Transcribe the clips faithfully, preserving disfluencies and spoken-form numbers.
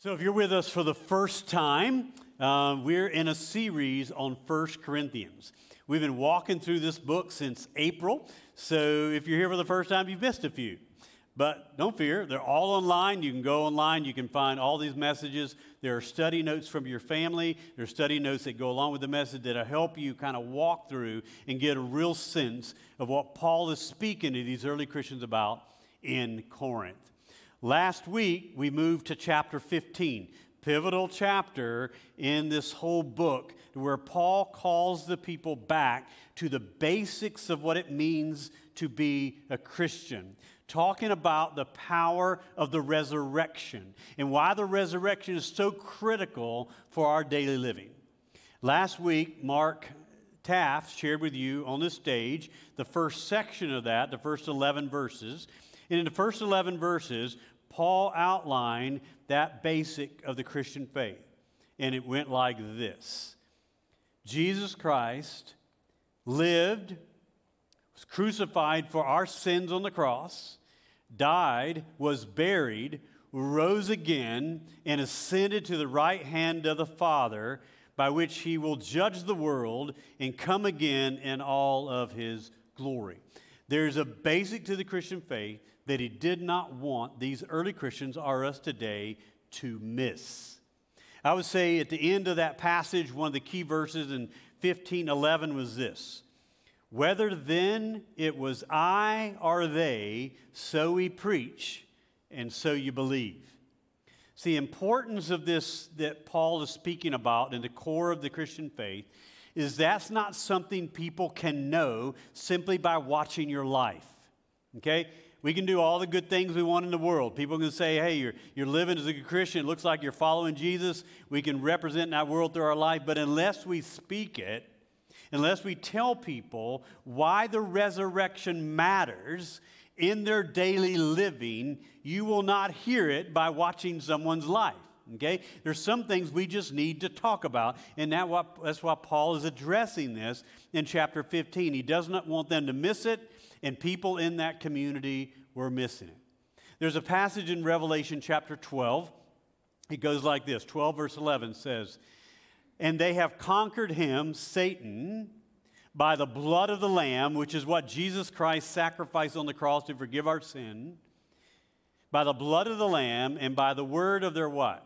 So if you're with us for the first time, uh, we're in a series on First Corinthians. We've been walking through this book since April, so if you're here for the first time, you've missed a few. But don't fear, they're all online. You can go online, you can find all these messages. There are study notes from your family. There are study notes that go along with the message that'll help you kind of walk through and get a real sense of what Paul is speaking to these early Christians about in Corinth. Last week, we moved to chapter fifteen, pivotal chapter in this whole book, where Paul calls the people back to the basics of what it means to be a Christian, talking about the power of the resurrection and why the resurrection is so critical for our daily living. Last week, Mark Taft shared with you on the stage the first section of that, the first eleven verses. And in the first eleven verses, Paul outlined that basic of the Christian faith. And it went like this. Jesus Christ lived, was crucified for our sins on the cross, died, was buried, rose again, and ascended to the right hand of the Father, by which he will judge the world and come again in all of his glory. There's a basic to the Christian faith that he did not want these early Christians or us today to miss. I would say at the end of that passage, one of the key verses in fifteen eleven was this: whether then it was I or they, so we preach, and so you believe. See, the importance of this that Paul is speaking about in the core of the Christian faith is that's not something people can know simply by watching your life, okay? We can do all the good things we want in the world. People can say, hey, you're, you're living as a good Christian. It looks like you're following Jesus. We can represent that world through our life. But unless we speak it, unless we tell people why the resurrection matters in their daily living, you will not hear it by watching someone's life. Okay? There's some things we just need to talk about, and that what, that's why Paul is addressing this in chapter fifteen. He does not want them to miss it, and people in that community were missing it. There's a passage in Revelation chapter twelve. It goes like this. twelve verse eleven says, "And they have conquered him, Satan, by the blood of the Lamb," which is what Jesus Christ sacrificed on the cross to forgive our sin, "by the blood of the Lamb and by the word of their" what?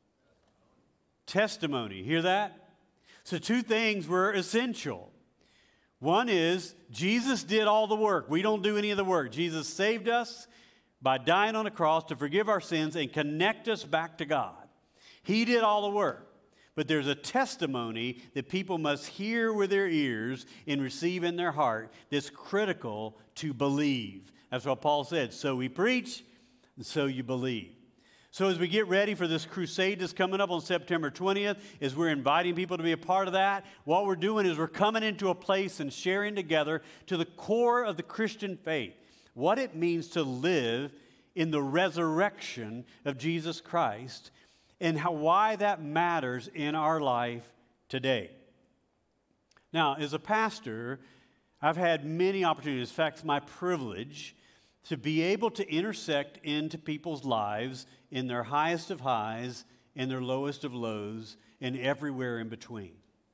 Testimony. Hear that? So two things were essential. One is Jesus did all the work. We don't do any of the work. Jesus saved us by dying on the cross to forgive our sins and connect us back to God. He did all the work. But there's a testimony that people must hear with their ears and receive in their heart that's critical to believe. That's what Paul said. So we preach, and so you believe. So as we get ready for this crusade that's coming up on September twentieth, as we're inviting people to be a part of that, what we're doing is we're coming into a place and sharing together to the core of the Christian faith, what it means to live in the resurrection of Jesus Christ, and how, why that matters in our life today. Now, as a pastor, I've had many opportunities. In fact, it's my privilege to be able to intersect into people's lives in their highest of highs and their lowest of lows and everywhere in between.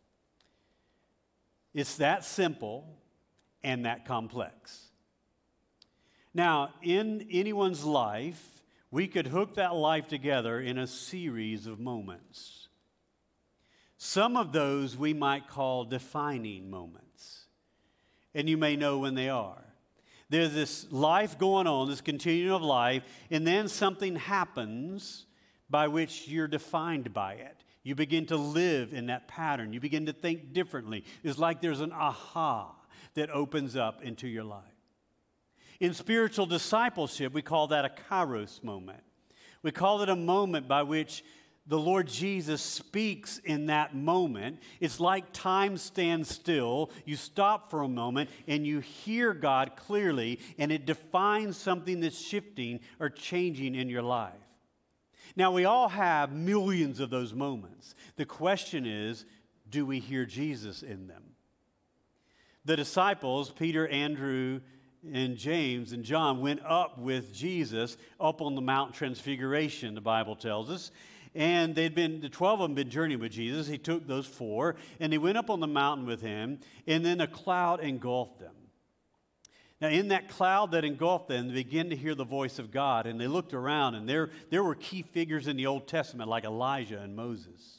It's that simple and that complex. Now, in anyone's life, we could hook that life together in a series of moments. Some of those we might call defining moments, and you may know when they are. There's this life going on, this continuum of life, and then something happens by which you're defined by it. You begin to live in that pattern. You begin to think differently. It's like there's an aha that opens up into your life. In spiritual discipleship, we call that a kairos moment. We call it a moment by which the Lord Jesus speaks in that moment. It's like time stands still. You stop for a moment and you hear God clearly, and it defines something that's shifting or changing in your life. Now, we all have millions of those moments. The question is, do we hear Jesus in them? The disciples, Peter, Andrew, and James and John went up with Jesus up on the Mount Transfiguration, the Bible tells us. And they'd been, the twelve of them been journeying with Jesus. He took those four, and they went up on the mountain with him, and then a cloud engulfed them. Now, in that cloud that engulfed them, they began to hear the voice of God, and they looked around, and there, there were key figures in the Old Testament like Elijah and Moses.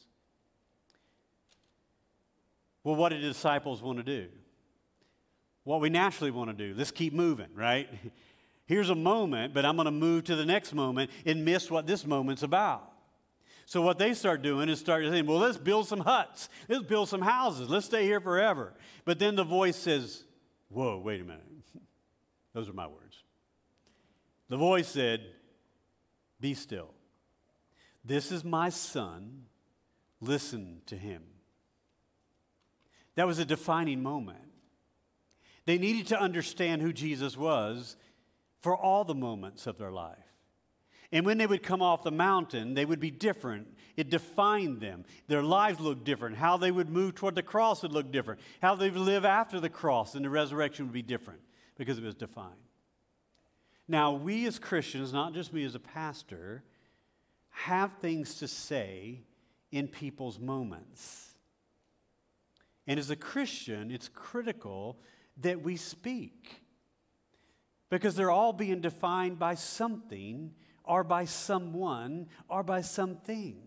Well, what did the disciples want to do? What we naturally want to do. Let's keep moving, right? Here's a moment, but I'm going to move to the next moment and miss what this moment's about. So what they start doing is start saying, well, let's build some huts. Let's build some houses. Let's stay here forever. But then the voice says, whoa, wait a minute. Those are my words. The voice said, be still. This is my son. Listen to him. That was a defining moment. They needed to understand who Jesus was for all the moments of their life. And when they would come off the mountain, they would be different. It defined them. Their lives looked different. How they would move toward the cross would look different. How they would live after the cross and the resurrection would be different because it was defined. Now, we as Christians, not just me as a pastor, have things to say in people's moments. And as a Christian, it's critical that we speak because they're all being defined by something or by someone or by something.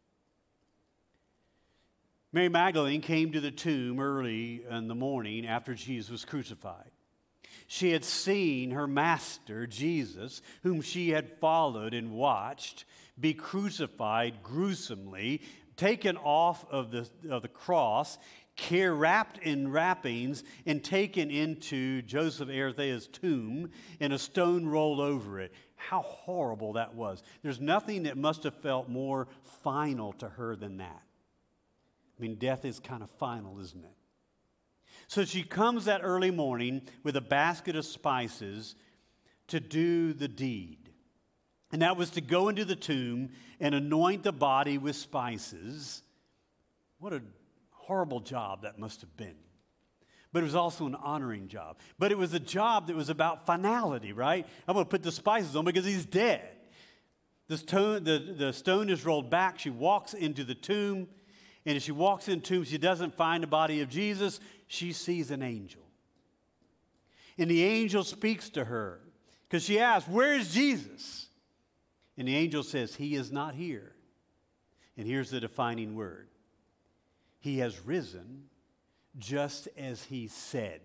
Mary Magdalene came to the tomb early in the morning after Jesus was crucified. She had seen her master, Jesus, whom she had followed and watched, be crucified gruesomely, taken off of the, of the cross, care wrapped in wrappings, and taken into Joseph Arimathea's tomb, and a stone rolled over it. How horrible that was. There's nothing that must have felt more final to her than that. I mean, death is kind of final, isn't it? So she comes that early morning with a basket of spices to do the deed. And that was to go into the tomb and anoint the body with spices. What a horrible job that must have been. But it was also an honoring job. But it was a job that was about finality, right? I'm going to put the spices on because he's dead. The stone, the, the stone is rolled back. She walks into the tomb. And as she walks in the tomb, she doesn't find the body of Jesus. She sees an angel. And the angel speaks to her because she asks, where is Jesus? And the angel says, he is not here. And here's the defining word. He has risen just as he said.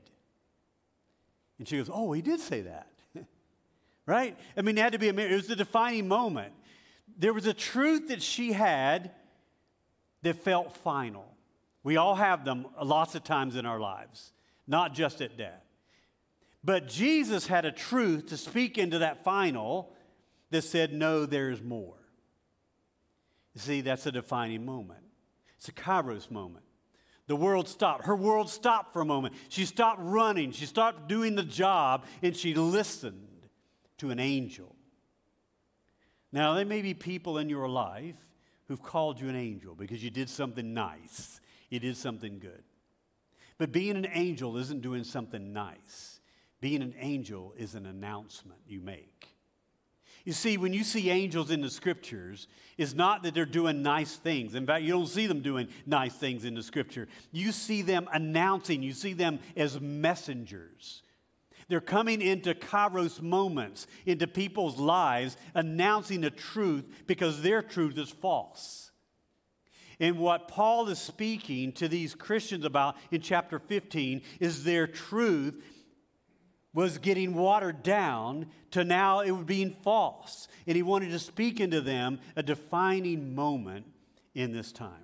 And she goes, oh, he did say that. Right? I mean, it had to be a it was a defining moment. There was a truth that she had that felt final. We all have them lots of times in our lives, not just at death. But Jesus had a truth to speak into that final that said, no, there's more. You see, that's a defining moment. It's a Kairos moment. The world stopped. Her world stopped for a moment. She stopped running. She stopped doing the job, and she listened to an angel. Now, there may be people in your life who've called you an angel because you did something nice. You did something good. But being an angel isn't doing something nice. Being an angel is an announcement you make. You see, when you see angels in the scriptures, it's not that they're doing nice things. In fact, you don't see them doing nice things in the scripture. You see them announcing. You see them as messengers. They're coming into Kairos moments, into people's lives, announcing the truth because their truth is false. And what Paul is speaking to these Christians about in chapter fifteen is their truth was getting watered down to now it was being false. And he wanted to speak into them a defining moment in this time.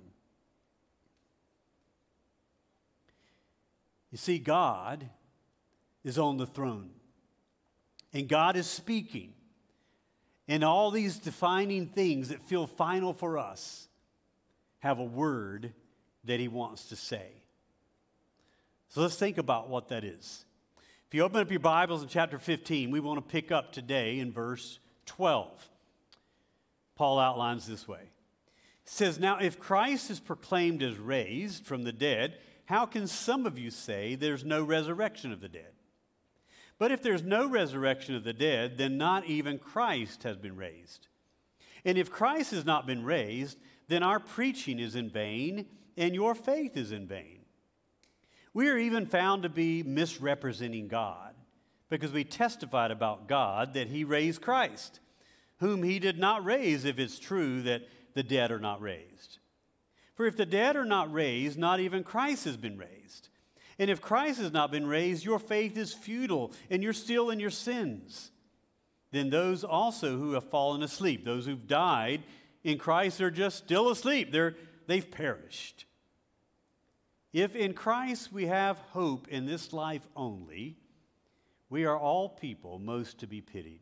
You see, God is on the throne. And God is speaking. And all these defining things that feel final for us have a word that he wants to say. So let's think about what that is. If you open up your Bibles in chapter fifteen, we want to pick up today in verse twelve. Paul outlines this way. It says, now if Christ is proclaimed as raised from the dead, how can some of you say there's no resurrection of the dead? But if there's no resurrection of the dead, then not even Christ has been raised. And if Christ has not been raised, then our preaching is in vain, and your faith is in vain. We are even found to be misrepresenting God, because we testified about God that he raised Christ, whom he did not raise, if it's true that the dead are not raised. For if the dead are not raised, not even Christ has been raised. And if Christ has not been raised, your faith is futile, and you're still in your sins. Then those also who have fallen asleep, those who've died in Christ, are just still asleep. They're, they've perished. If in Christ we have hope in this life only, we are all people most to be pitied.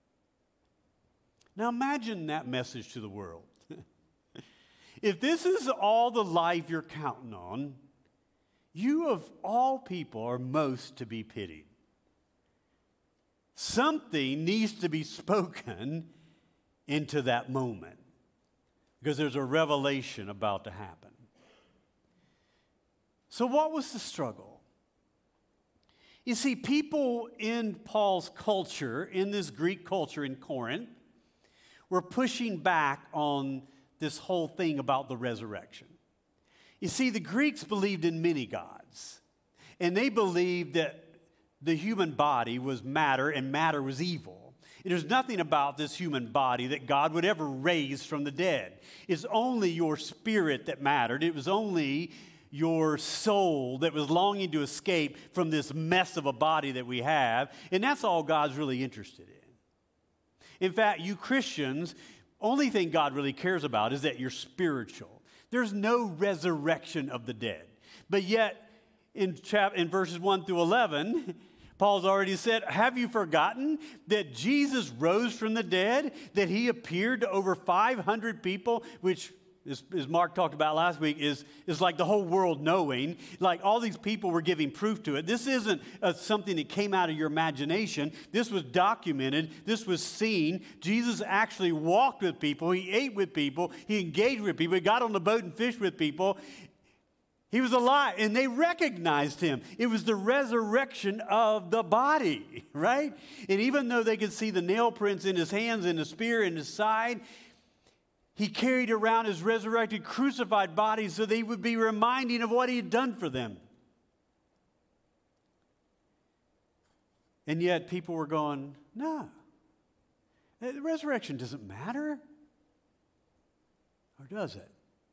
Now imagine that message to the world. If this is all the life you're counting on, you of all people are most to be pitied. Something needs to be spoken into that moment, because there's a revelation about to happen. So what was the struggle? You see, people in Paul's culture, in this Greek culture in Corinth, were pushing back on this whole thing about the resurrection. You see, the Greeks believed in many gods, and they believed that the human body was matter and matter was evil. And there's nothing about this human body that God would ever raise from the dead. It's only your spirit that mattered. It was only your soul that was longing to escape from this mess of a body that we have, and that's all God's really interested in. In fact, you Christians, only thing God really cares about is that you're spiritual. There's no resurrection of the dead. But yet, in, chap- in verses one through eleven, Paul's already said, have you forgotten that Jesus rose from the dead, that he appeared to over five hundred people, which, as, as Mark talked about last week, is, is like the whole world knowing. Like all these people were giving proof to it. This isn't uh, something that came out of your imagination. This was documented. This was seen. Jesus actually walked with people. He ate with people. He engaged with people. He got on the boat and fished with people. He was alive, and they recognized him. It was the resurrection of the body, right? And even though they could see the nail prints in his hands and the spear in his side, he carried around his resurrected, crucified body so they would be reminding of what he had done for them. And yet people were going, no, the resurrection doesn't matter. Or does it?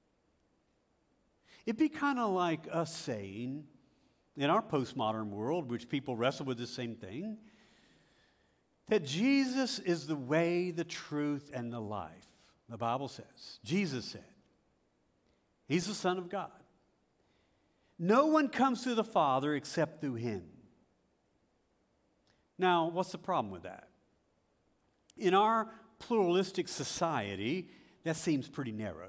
It'd be kind of like us saying, in our postmodern world, which people wrestle with the same thing, that Jesus is the way, the truth, and the life. The Bible says. Jesus said. He's the Son of God. No one comes to the Father except through him. Now, what's the problem with that? In our pluralistic society, that seems pretty narrow.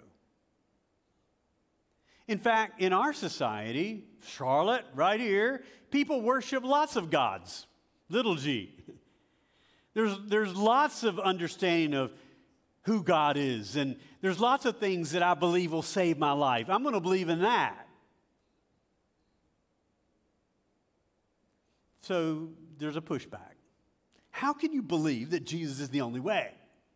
In fact, in our society, Charlotte, right here, people worship lots of gods, little g. There's, there's lots of understanding of who God is, and there's lots of things that I believe will save my life. I'm going to believe in that. So there's a pushback. How can you believe that Jesus is the only way?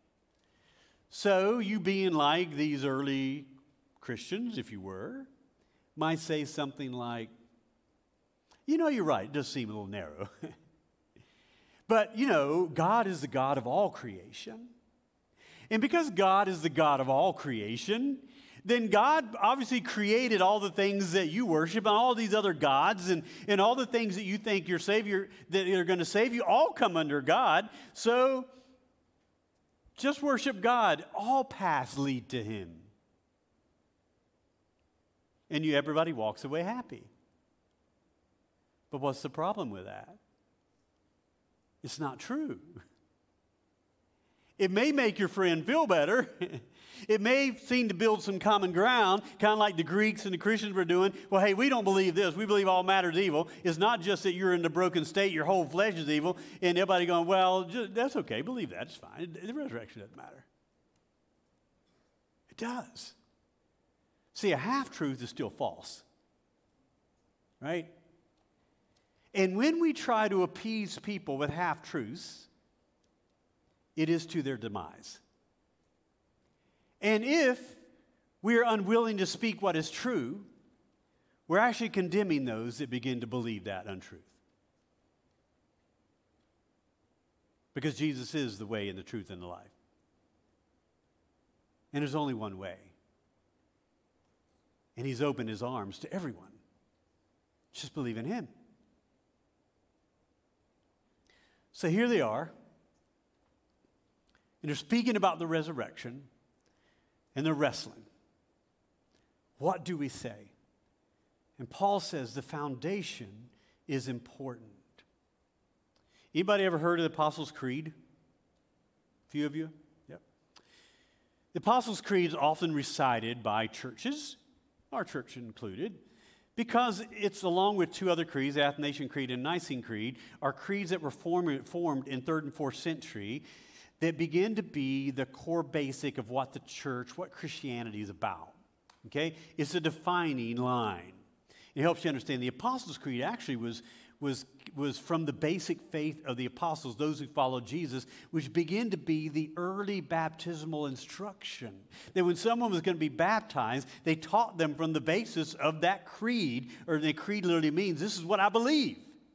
So you being like these early Christians, if you were, might say something like, you know, you're right, it does seem a little narrow. But, you know, God is the God of all creation. And because God is the God of all creation, then God obviously created all the things that you worship and all these other gods and, and all the things that you think your Savior, that are going to save you, all come under God. So just worship God. All paths lead to him. And you, everybody walks away happy. But what's the problem with that? It's not true. It may make your friend feel better. It may seem to build some common ground, kind of like the Greeks and the Christians were doing. Well, hey, we don't believe this. We believe all matter is evil. It's not just that you're in the broken state, your whole flesh is evil, and everybody going, well, just, that's okay. Believe that. It's fine. The resurrection doesn't matter. It does. See, a half-truth is still false, right? And when we try to appease people with half-truths, it is to their demise. And if we are unwilling to speak what is true, we're actually condemning those that begin to believe that untruth. Because Jesus is the way and the truth and the life. And there's only one way. And he's opened his arms to everyone. Just believe in him. So here they are. And they're speaking about the resurrection. And they're wrestling. What do we say? And Paul says the foundation is important. Anybody ever heard of the Apostles' Creed? A few of you? Yep. The Apostles' Creed is often recited by churches, our church included, because it's along with two other creeds, the Athanasian Creed and Nicene Creed, are creeds that were formed, formed in third and fourth century that begin to be the core basic of what the church, what Christianity is about. Okay? It's a defining line. It helps you understand the Apostles' Creed actually was was, was from the basic faith of the apostles, those who followed Jesus, which began to be the early baptismal instruction. That when someone was going to be baptized, they taught them from the basis of that creed, or the creed literally means, this is what I believe.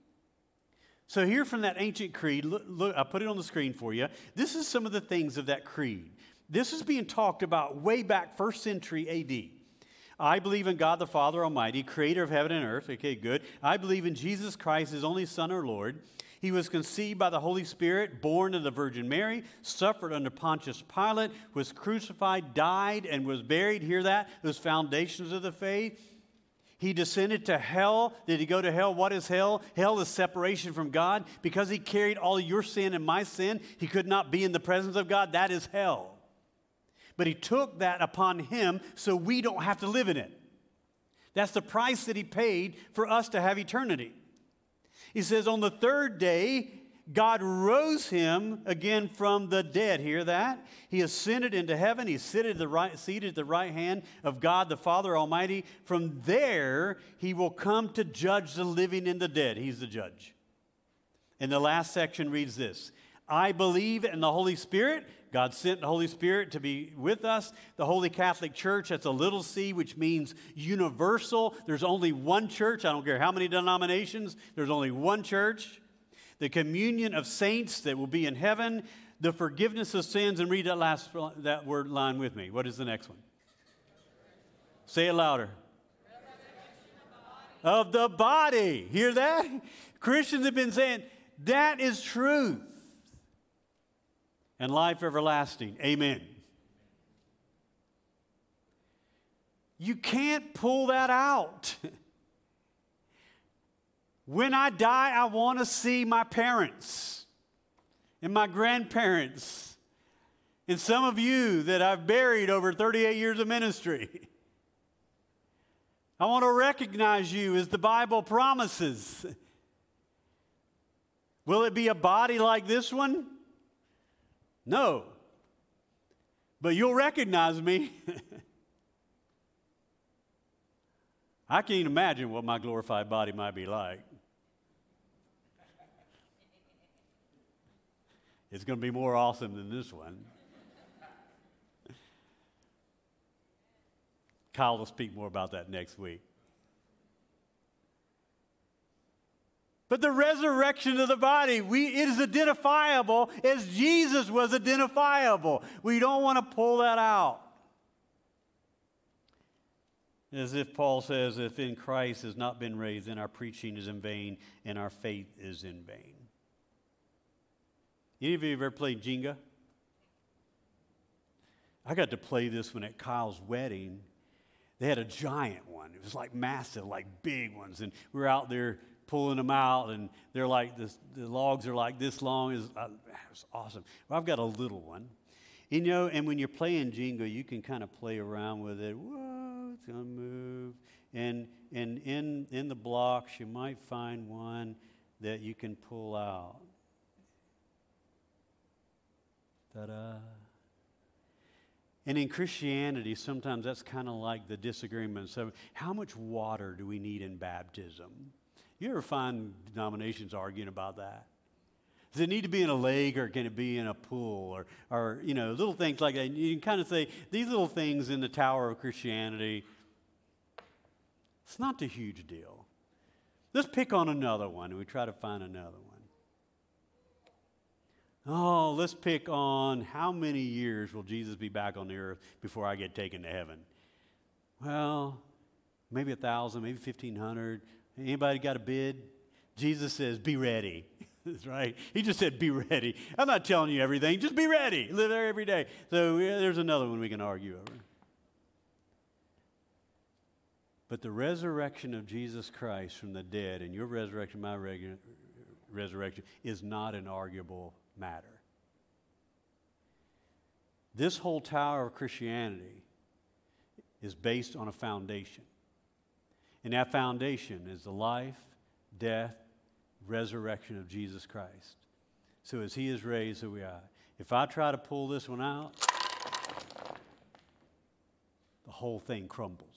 So here from that ancient creed, look, look, I put it on the screen for you. This is some of the things of that creed. This is being talked about way back first century A D. I believe in God the Father Almighty, creator of heaven and earth. Okay, good. I believe in Jesus Christ, his only Son, our Lord. He was conceived by the Holy Spirit, born of the Virgin Mary, suffered under Pontius Pilate, was crucified, died, and was buried. Hear that? Those foundations of the faith. He descended to hell. Did he go to hell? What is hell? Hell is separation from God. Because he carried all your sin and my sin, he could not be in the presence of God. That is hell. But he took that upon him so we don't have to live in it. That's the price that he paid for us to have eternity. He says on the third day, God rose him again from the dead. Hear that? He ascended into heaven. He's seated at the right, seated at the right hand of God the Father Almighty. From there, he will come to judge the living and the dead. He's the judge. And the last section reads this. I believe in the Holy Spirit. God sent the Holy Spirit to be with us. The Holy Catholic Church, that's a little c, which means universal. There's only one church. I don't care how many denominations. There's only one church. The communion of saints that will be in heaven. The forgiveness of sins. And read that last that word line with me. What is the next one? Say it louder. Of the body. Hear that? Christians have been saying, that is truth. And life everlasting. Amen. You can't pull that out. When I die, I want to see my parents and my grandparents and some of you that I've buried over thirty-eight years of ministry. I want to recognize you as the Bible promises. Will it be a body like this one? No. But you'll recognize me. I can't imagine what my glorified body might be like. It's going to be more awesome than this one. Kyle will speak more about that next week. But the resurrection of the body, we, it is identifiable as Jesus was identifiable. We don't want to pull that out. As if Paul says, if in Christ has not been raised, then our preaching is in vain and our faith is in vain. Any of you have ever played Jenga? I got to play this one at Kyle's wedding. They had a giant one. It was like massive, like big ones. And we were out there pulling them out, and they're like this, the logs are like this long. It was, uh, it was awesome. Well, I've got a little one. You know, and when you're playing Jenga, you can kind of play around with it. Whoa, it's going to move. And and in, in the blocks, you might find one that you can pull out. Ta-da. And in Christianity, sometimes that's kind of like the disagreement. So how much water do we need in baptism? You ever find denominations arguing about that? Does it need to be in a lake or can it be in a pool or, or you know, little things like that? You can kind of say, these little things in the Tower of Christianity, it's not a huge deal. Let's pick on another one and we try to find another one. Oh, let's pick on how many years will Jesus be back on the earth before I get taken to heaven? Well, maybe a thousand, maybe fifteen hundred. Anybody got a bid? Jesus says, be ready. That's right. He just said, be ready. I'm not telling you everything. Just be ready. Live there every day. So yeah, there's another one we can argue over. But the resurrection of Jesus Christ from the dead and your resurrection, my regu- resurrection, is not an arguable matter. This whole tower of Christianity is based on a foundation. And that foundation is the life, death, resurrection of Jesus Christ. So as he is raised, so we are. If I try to pull this one out, the whole thing crumbles.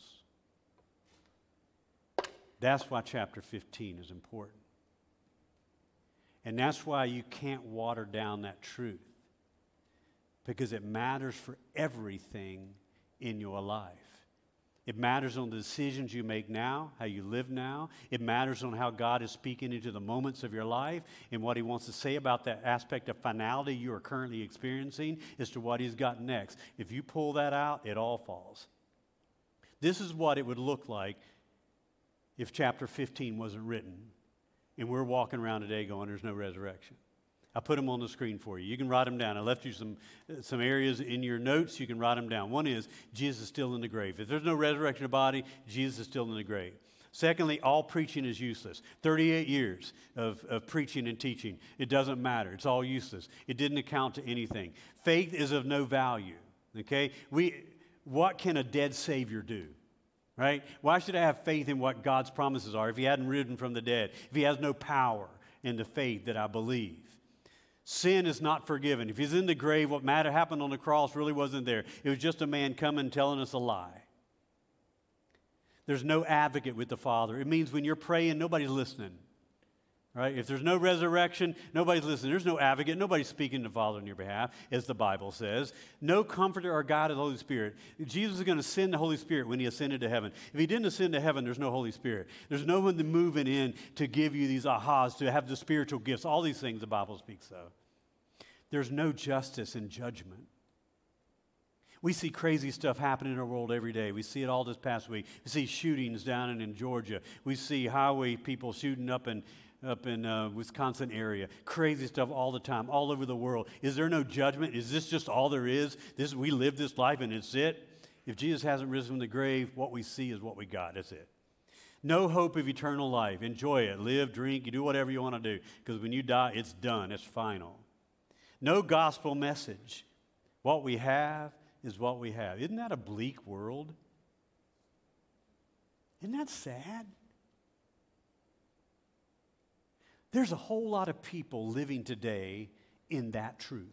That's why chapter fifteen is important. And that's why you can't water down that truth. Because it matters for everything in your life. It matters on the decisions you make now, how you live now. It matters on how God is speaking into the moments of your life and what he wants to say about that aspect of finality you are currently experiencing as to what he's got next. If you pull that out, it all falls. This is what it would look like if chapter fifteen wasn't written and we're walking around today going, there's no resurrection. I put them on the screen for you. You can write them down. I left you some, some areas in your notes. You can write them down. One is, Jesus is still in the grave. If there's no resurrection of body, Jesus is still in the grave. Secondly, all preaching is useless. thirty-eight years of, of preaching and teaching. It doesn't matter. It's all useless. It didn't account to anything. Faith is of no value. Okay? We, what can a dead Savior do? Right? Why should I have faith in what God's promises are if he hadn't risen from the dead? If he has no power in the faith that I believe? Sin is not forgiven. If he's in the grave, what matter happened on the cross really wasn't there. It was just a man coming telling us a lie. There's no advocate with the Father. It means when you're praying, nobody's listening. Right? If there's no resurrection, nobody's listening. There's no advocate. Nobody's speaking to the Father on your behalf, as the Bible says. No comforter or guide of the Holy Spirit. Jesus is going to send the Holy Spirit when he ascended to heaven. If he didn't ascend to heaven, there's no Holy Spirit. There's no one to moving in to give you these ahas, to have the spiritual gifts, all these things the Bible speaks of. There's no justice and judgment. We see crazy stuff happening in our world every day. We see it all this past week. We see shootings down in, in Georgia. We see highway people shooting up in up in uh, Wisconsin area. Crazy stuff all the time, all over the world. Is there no judgment? Is this just all there is? This we live this life and it's it? If Jesus hasn't risen from the grave, what we see is what we got. That's it. No hope of eternal life. Enjoy it. Live, drink, you do whatever you want to do. Because when you die, it's done. It's final. No gospel message. What we have is what we have. Isn't that a bleak world? Isn't that sad? There's a whole lot of people living today in that truth.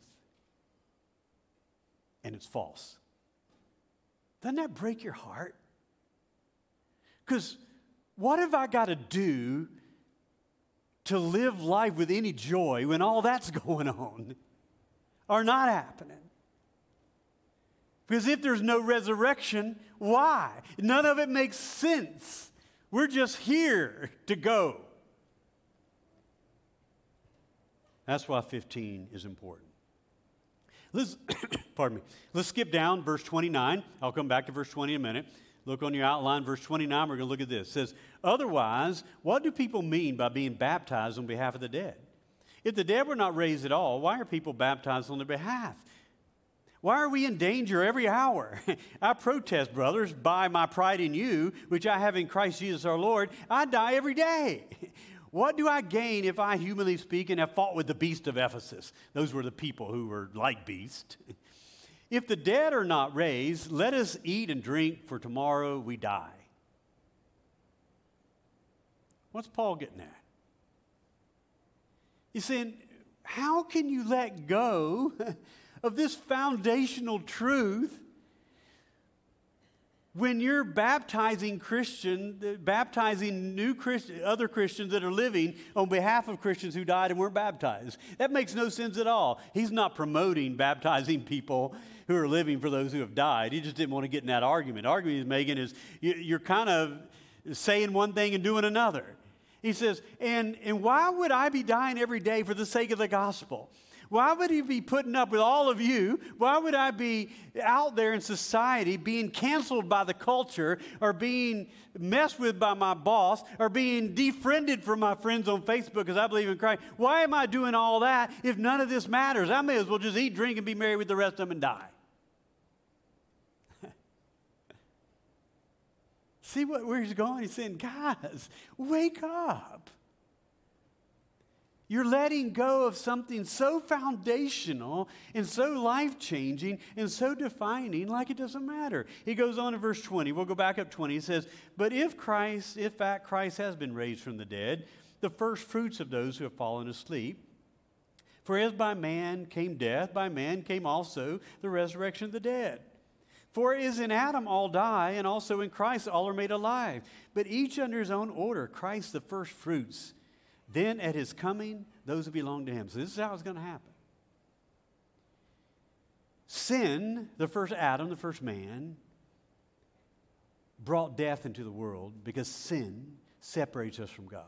And it's false. Doesn't that break your heart? Because what have I got to do to live life with any joy when all that's going on or not happening? Because if there's no resurrection, why? None of it makes sense. We're just here to go. That's why fifteen is important. Let's, pardon me. Let's skip down verse twenty-nine. I'll come back to verse twenty in a minute. Look on your outline, verse twenty-nine, we're going to look at this. It says, otherwise, what do people mean by being baptized on behalf of the dead? If the dead were not raised at all, why are people baptized on their behalf? Why are we in danger every hour? I protest, brothers, by my pride in you, which I have in Christ Jesus our Lord. I die every day. What do I gain if I, humanly speaking, have fought with the beast of Ephesus? Those were the people who were like beasts. If the dead are not raised, let us eat and drink, for tomorrow we die. What's Paul getting at? He's saying, how can you let go of this foundational truth When you're baptizing Christian, baptizing new Christian, other Christians that are living on behalf of Christians who died and weren't baptized, that makes no sense at all. He's not promoting baptizing people who are living for those who have died. He just didn't want to get in that argument. The argument he's making is you're kind of saying one thing and doing another. He says, and, and why would I be dying every day for the sake of the gospel? Why would he be putting up with all of you? Why would I be out there in society being canceled by the culture or being messed with by my boss or being defriended from my friends on Facebook because I believe in Christ? Why am I doing all that if none of this matters? I may as well just eat, drink, and be married with the rest of them and die. See what, where he's going? He's saying, guys, wake up. You're letting go of something so foundational and so life-changing and so defining like it doesn't matter. He goes on in verse twenty. We'll go back up twenty. He says, but if Christ, if fact Christ has been raised from the dead, the first fruits of those who have fallen asleep, for as by man came death, by man came also the resurrection of the dead. For as in Adam all die, and also in Christ all are made alive, but each under his own order, Christ the first fruits. Then at his coming, those who belong to him. So this is how it's going to happen. Sin, the first Adam, the first man, brought death into the world because sin separates us from God.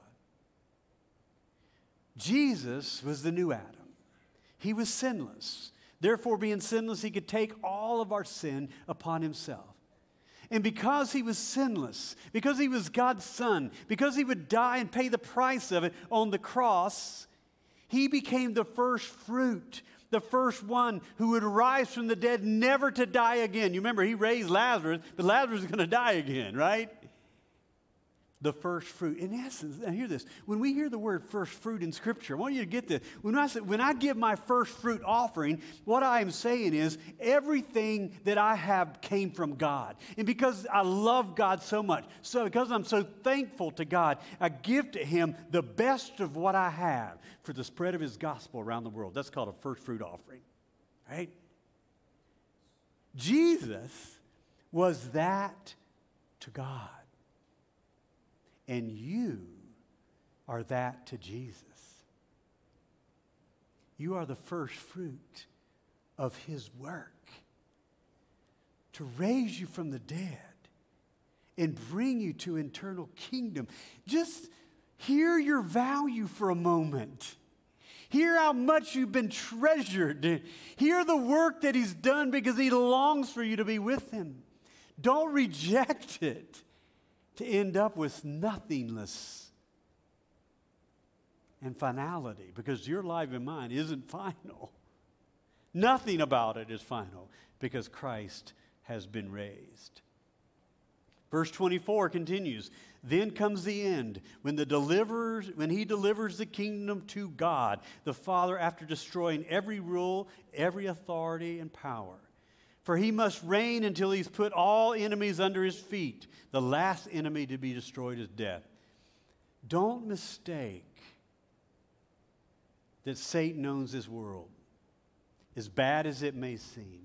Jesus was the new Adam. He was sinless. Therefore, being sinless, he could take all of our sin upon himself. And because he was sinless, because he was God's son, because he would die and pay the price of it on the cross, he became the first fruit, the first one who would rise from the dead, never to die again. You remember, he raised Lazarus, but Lazarus is going to die again, right? The first fruit. In essence, now hear this. When we hear the word first fruit in Scripture, I want you to get this. When I, say, when I give my first fruit offering, what I am saying is everything that I have came from God. And because I love God so much, so because I'm so thankful to God, I give to him the best of what I have for the spread of his gospel around the world. That's called a first fruit offering, right? Jesus was that to God. And you are that to Jesus. You are the first fruit of his work to raise you from the dead and bring you to eternal kingdom. Just hear your value for a moment. Hear how much you've been treasured. Hear the work that he's done because he longs for you to be with him. Don't reject it to end up with nothingness and finality, because your life and mine isn't final. Nothing about it is final because Christ has been raised. Verse twenty-four continues, then comes the end, when the delivers, when he delivers the kingdom to God, the Father, after destroying every rule, every authority and power. For he must reign until he's put all enemies under his feet. The last enemy to be destroyed is death. Don't mistake that Satan owns this world, as bad as it may seem.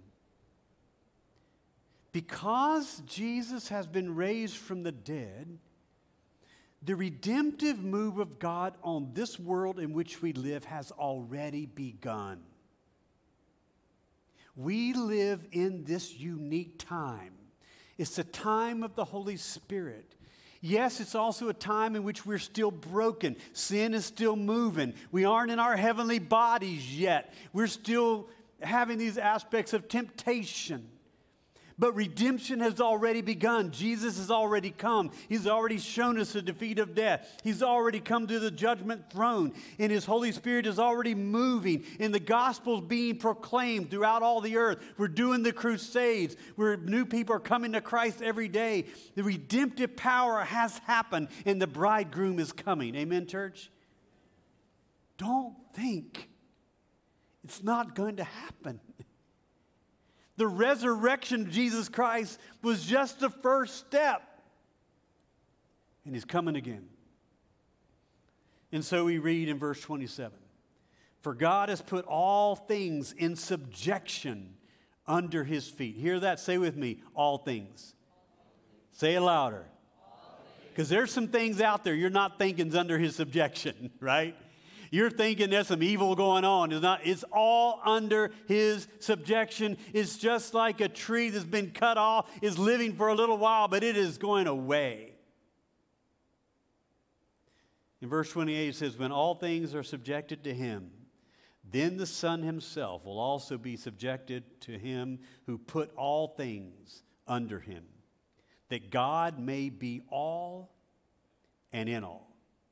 Because Jesus has been raised from the dead, the redemptive move of God on this world in which we live has already begun. We live in this unique time. It's a time of the Holy Spirit. Yes, it's also a time in which we're still broken. Sin is still moving. We aren't in our heavenly bodies yet. We're still having these aspects of temptation. But redemption has already begun. Jesus has already come. He's already shown us the defeat of death. He's already come to the judgment throne. And his Holy Spirit is already moving. And the gospel's being proclaimed throughout all the earth. We're doing the crusades where new people are coming to Christ every day. The redemptive power has happened and the bridegroom is coming. Amen, church? Don't think it's not going to happen. The resurrection of Jesus Christ was just the first step. And he's coming again. And so we read in verse twenty-seven, for God has put all things in subjection under his feet. Hear that? Say with me, all things. Say it louder. Because there's some things out there you're not thinking's under his subjection, right? You're thinking there's some evil going on. It's not. It's all under his subjection. It's just like a tree that's been cut off, is living for a little while, but it is going away. In verse twenty-eight it says, when all things are subjected to him, then the Son himself will also be subjected to him who put all things under him, that God may be all and in all.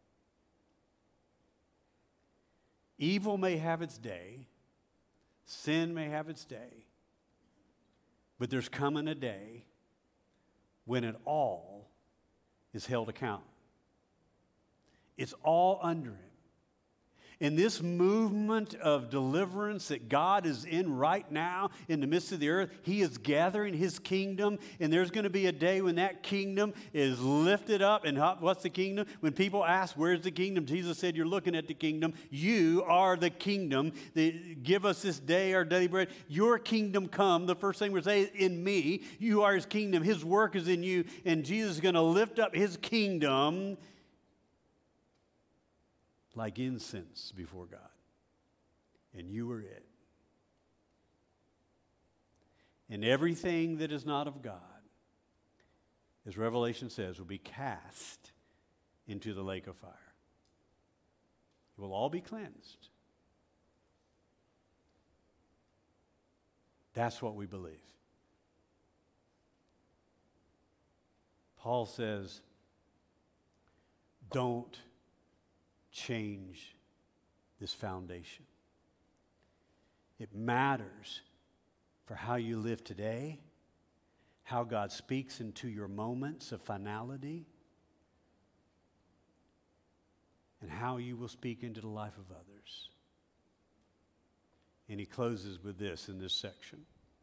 Evil may have its day, sin may have its day, but there's coming a day when it all is held account. It's all under him. In this movement of deliverance that God is in right now in the midst of the earth, he is gathering his kingdom, and there's going to be a day when that kingdom is lifted up. And what's the kingdom? When people ask, where's the kingdom? Jesus said, you're looking at the kingdom. You are the kingdom. Give us this day our daily bread. Your kingdom come. The first thing we're saying is, in me, you are his kingdom. His work is in you, and Jesus is going to lift up his kingdom like incense before God. And you are it. And everything that is not of God, as Revelation says, will be cast into the lake of fire. It will all be cleansed. That's what we believe. Paul says, don't change this foundation. It matters for how you live today, how God speaks into your moments of finality, and how you will speak into the life of others. And he closes with this in this section.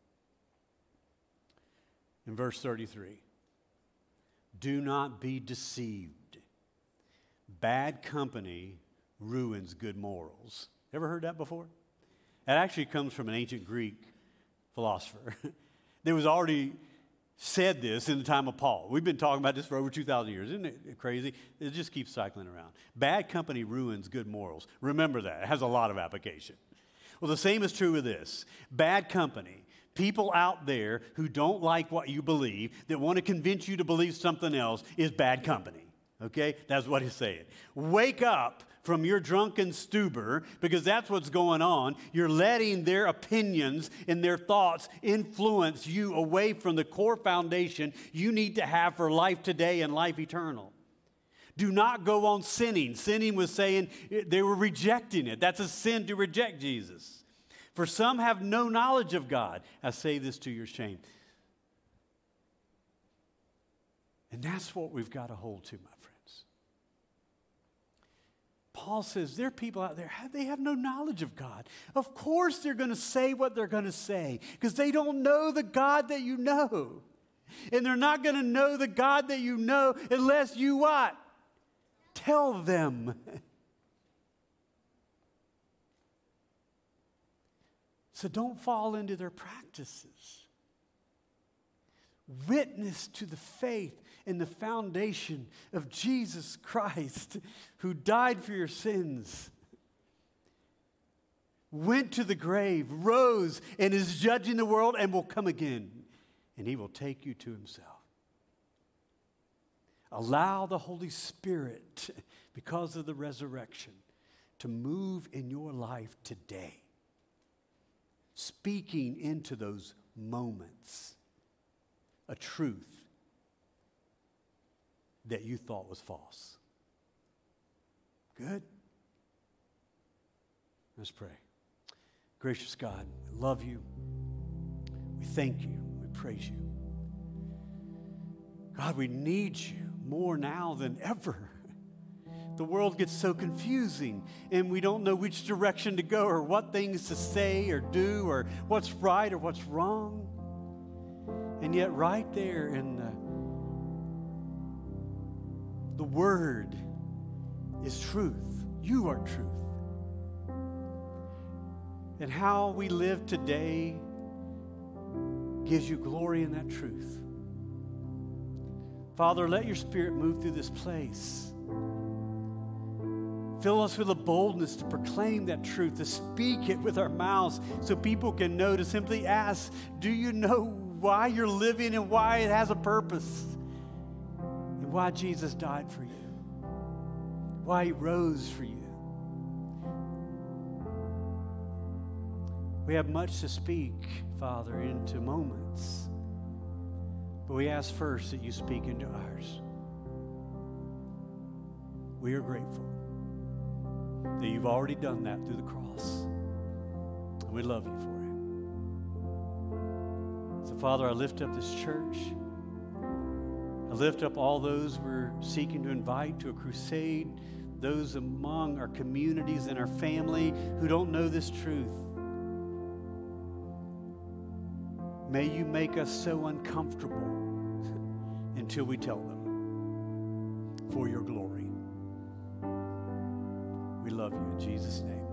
In verse thirty-three, do not be deceived. Bad company ruins good morals. Ever heard that before? That actually comes from an ancient Greek philosopher. There was already said this in the time of Paul. We've been talking about this for over two thousand years. Isn't it crazy? It just keeps cycling around. Bad company ruins good morals. Remember that. It has a lot of application. Well, the same is true with this. Bad company. People out there who don't like what you believe, that want to convince you to believe something else, is bad company. Okay? That's what he's saying. Wake up from your drunken stupor, because that's what's going on. You're letting their opinions and their thoughts influence you away from the core foundation you need to have for life today and life eternal. Do not go on sinning. Sinning was saying they were rejecting it. That's a sin to reject Jesus. For some have no knowledge of God. I say this to your shame. And that's what we've got to hold to, my friends. Paul says there are people out there, they have no knowledge of God. Of course they're going to say what they're going to say because they don't know the God that you know. And they're not going to know the God that you know unless you what? Tell them. So don't fall into their practices. Witness to the faith and the foundation of Jesus Christ, who died for your sins, went to the grave, rose, and is judging the world and will come again, and he will take you to himself. Allow the Holy Spirit, because of the resurrection, to move in your life today, speaking into those moments a truth that you thought was false. Good? Let's pray. Gracious God, we love you. We thank you. We praise you. God, we need you more now than ever. The world gets so confusing, and we don't know which direction to go or what things to say or do or what's right or what's wrong. And yet right there in the, the Word is truth. You are truth. And how we live today gives you glory in that truth. Father, let your Spirit move through this place. Fill us with a boldness to proclaim that truth, to speak it with our mouths so people can know, to simply ask, do you know why you're living and why it has a purpose? And why Jesus died for you? Why he rose for you? We have much to speak, Father, into moments. But we ask first that you speak into ours. We are grateful that you've already done that through the cross. And we love you for it. So, Father, I lift up this church. I lift up all those we're seeking to invite to a crusade, those among our communities and our family who don't know this truth. May you make us so uncomfortable until we tell them for your glory. We love you in Jesus' name.